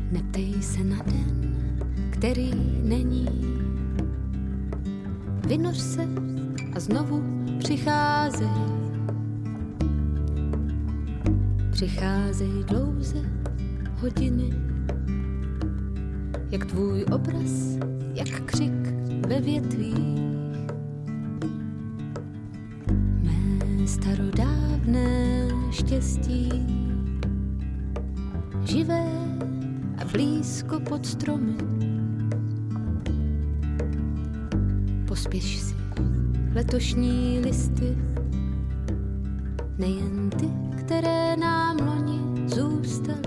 Neptej se na den, který není. Vynoř se a znovu přicházej. Přicházej dlouze hodiny, jak tvůj obraz, jak křik ve větvích. Mé starodávné štěstí, živé a blízko pod stromy. Pospěš si, letošní listy, nejen ty, které nám loni zůstaly.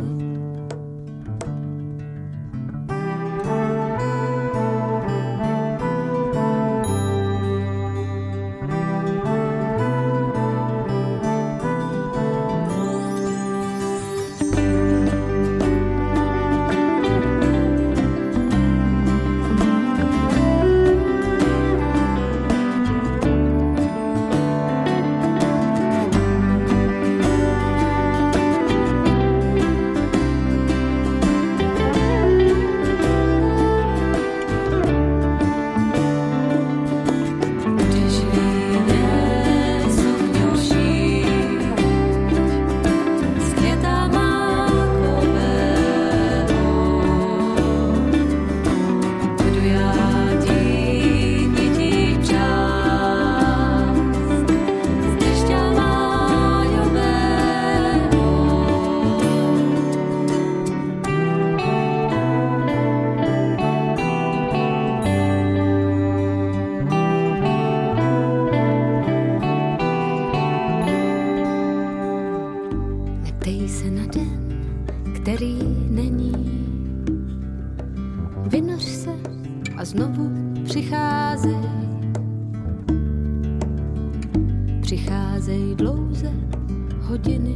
Přicházejí dlouze hodiny,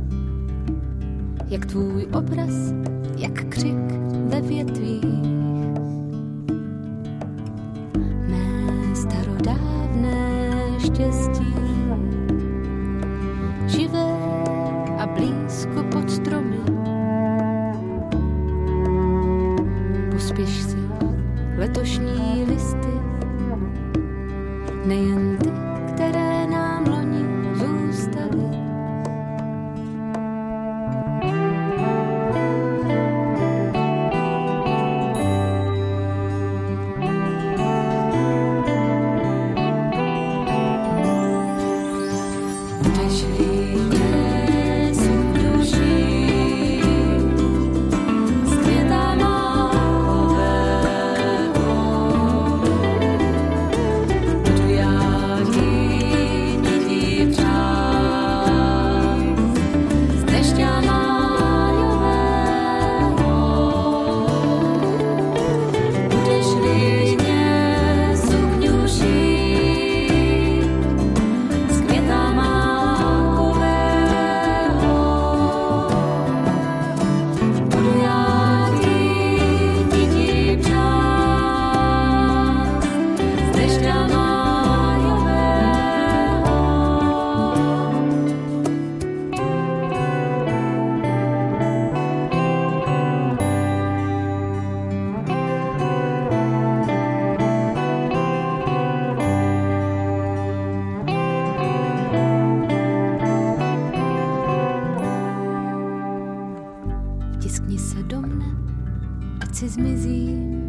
jak tvůj obraz, jak křik ve větvích. Mé starodávné štěstí, živé a blízko pod stromy. Pospěš si, letošní listy, nejen ty, které nám loni zůstaly. Vtiskni se do mne, ať si zmizím.